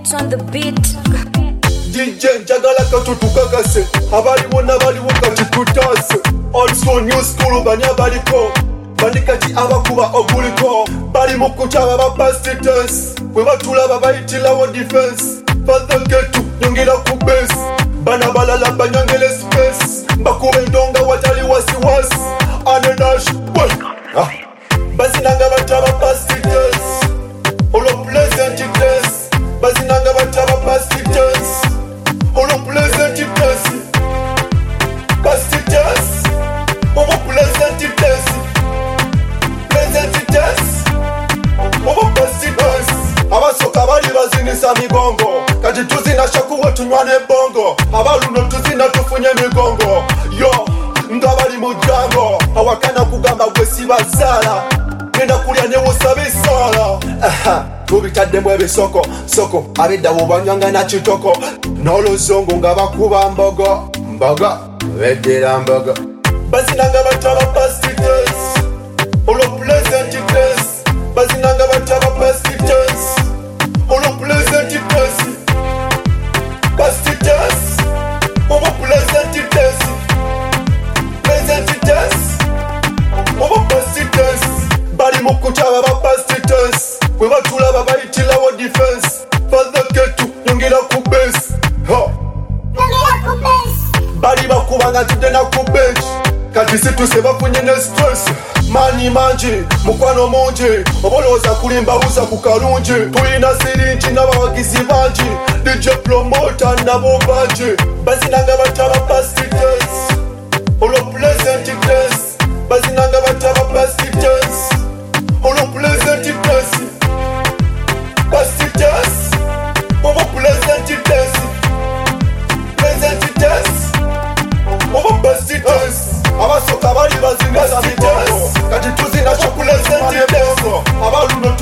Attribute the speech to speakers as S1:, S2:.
S1: It's on the beat.
S2: DJ njagala katutukakase abaliwo n'abaliwo kati tutase. Also new school bani abaliko bani kati abakuba oguliko bali mu kukyaba ba pastors bwe batulaba bayitirawo defense further get to nyongera ku base bana balala banyongere space bakube ndonga watali wasiwasi anenash bazinanga bataba pastors olo pleasant days bazinanga bataba pastors olo pleasant days pastors olo pleasant days pleasant days olo pastors abasoka bali bazinisa migongo kati tuzina shakuwe tunywane bongo abaluno tuzina tufunye migongo yo ngabali mujango awakana kugamba gwe sibazala genda kulya ne wosabe sala tubitaddemu ebisoko soko abeddawo banywanga na kitoko n'oluzungu nga bakuba mbogo beddira mbogo bazinanga bataba pastors olo pleasant days bazinanga bataba pastors olo pleasant days pastors olo pleasant days pleasant days olo pastors bali mu kutyaba ba pastors bwe batulaba bayitirawo defense further get to nyongera ku base bali bakubanga tudena ku bench kati situse bafunye ne stress mani mangi mukwano mungi obolooza kulimba buza ku kalungi tulina siringi n'abawagizi bangi DJ promoter nabo bangi bazinanga bataba pastors olo pleasant days bazinanga bataba pastors olo pleasant days pastors olo pleasant days pleasant days olo pastors abasoka bali bazingaza migongo kati tuzina chokulezenti bengo abaluno